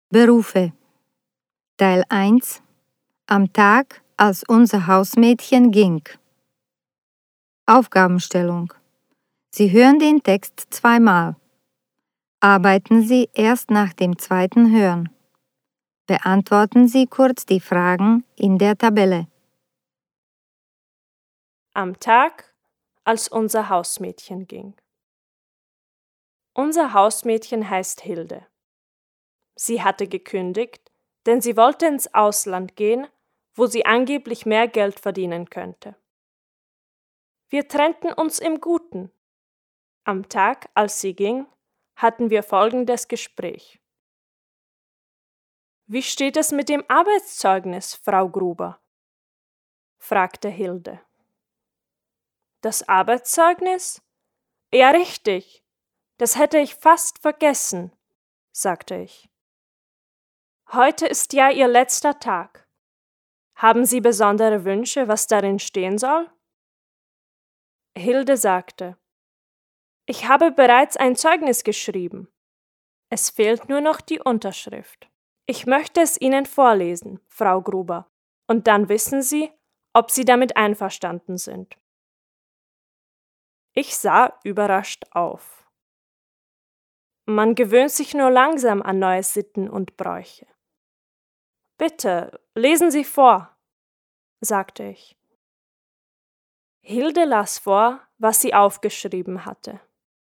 Berufe. Teil 1. Am Tag, als unser Hausmädchen ging. Aufgabenstellung. Sie hören den Text zweimal. Arbeiten Sie erst nach dem zweiten Hören. Beantworten Sie kurz die Fragen in der Tabelle. Am Tag, als unser Hausmädchen ging. Unser Hausmädchen heißt Hilde. Sie hatte gekündigt, denn sie wollte ins Ausland gehen, wo sie angeblich mehr Geld verdienen könnte. Wir trennten uns im Guten. Am Tag, als sie ging, hatten wir folgendes Gespräch. »Wie steht es mit dem Arbeitszeugnis, Frau Gruber?« fragte Hilde. »Das Arbeitszeugnis? Ja, richtig. Das hätte ich fast vergessen«, sagte ich. »Heute ist ja Ihr letzter Tag. Haben Sie besondere Wünsche, was darin stehen soll?« Hilde sagte, »Ich habe bereits ein Zeugnis geschrieben. Es fehlt nur noch die Unterschrift. Ich möchte es Ihnen vorlesen, Frau Gruber, und dann wissen Sie, ob Sie damit einverstanden sind.« Ich sah überrascht auf. Man gewöhnt sich nur langsam an neue Sitten und Bräuche. »Bitte, lesen Sie vor«, sagte ich. Hilde las vor, was sie aufgeschrieben hatte.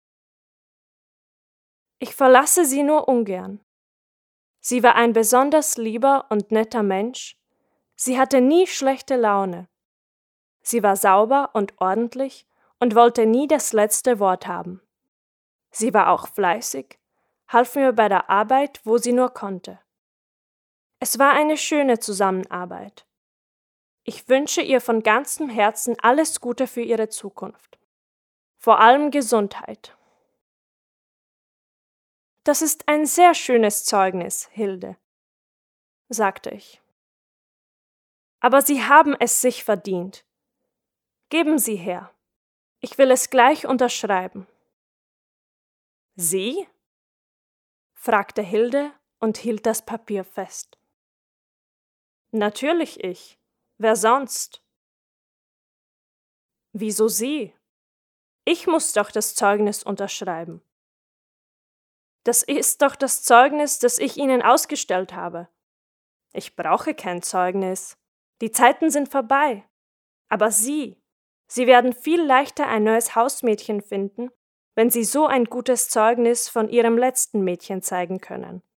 Ich verlasse sie nur ungern. Sie war ein besonders lieber und netter Mensch. Sie hatte nie schlechte Laune. Sie war sauber und ordentlich und wollte nie das letzte Wort haben. Sie war auch fleißig, half mir bei der Arbeit, wo sie nur konnte. Es war eine schöne Zusammenarbeit. Ich wünsche ihr von ganzem Herzen alles Gute für ihre Zukunft. Vor allem Gesundheit. »Das ist ein sehr schönes Zeugnis, Hilde«, sagte ich. »Aber Sie haben es sich verdient. Geben Sie her. Ich will es gleich unterschreiben.« »Sie?« fragte Hilde und hielt das Papier fest. »Natürlich ich. Wer sonst?« »Wieso Sie? Ich muss doch das Zeugnis unterschreiben.« »Das ist doch das Zeugnis, das ich Ihnen ausgestellt habe. Ich brauche kein Zeugnis. Die Zeiten sind vorbei. Aber Sie werden viel leichter ein neues Hausmädchen finden, wenn Sie so ein gutes Zeugnis von Ihrem letzten Mädchen zeigen können.«